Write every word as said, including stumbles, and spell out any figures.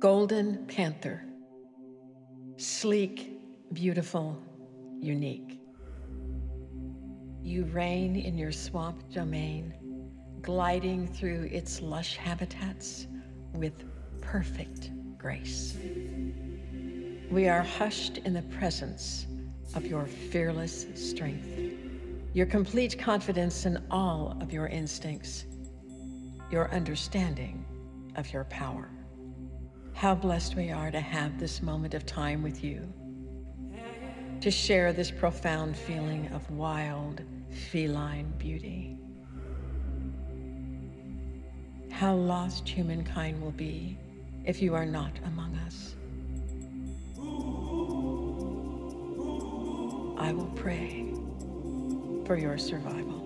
Golden panther, sleek, beautiful, unique. You reign in your swamp domain, gliding through its lush habitats with perfect grace. We are hushed in the presence of your fearless strength, your complete confidence in all of your instincts, your understanding of your power. How blessed we are to have this moment of time with you, to share this profound feeling of wild, feline beauty. How lost humankind will be if you are not among us. I will pray for your survival.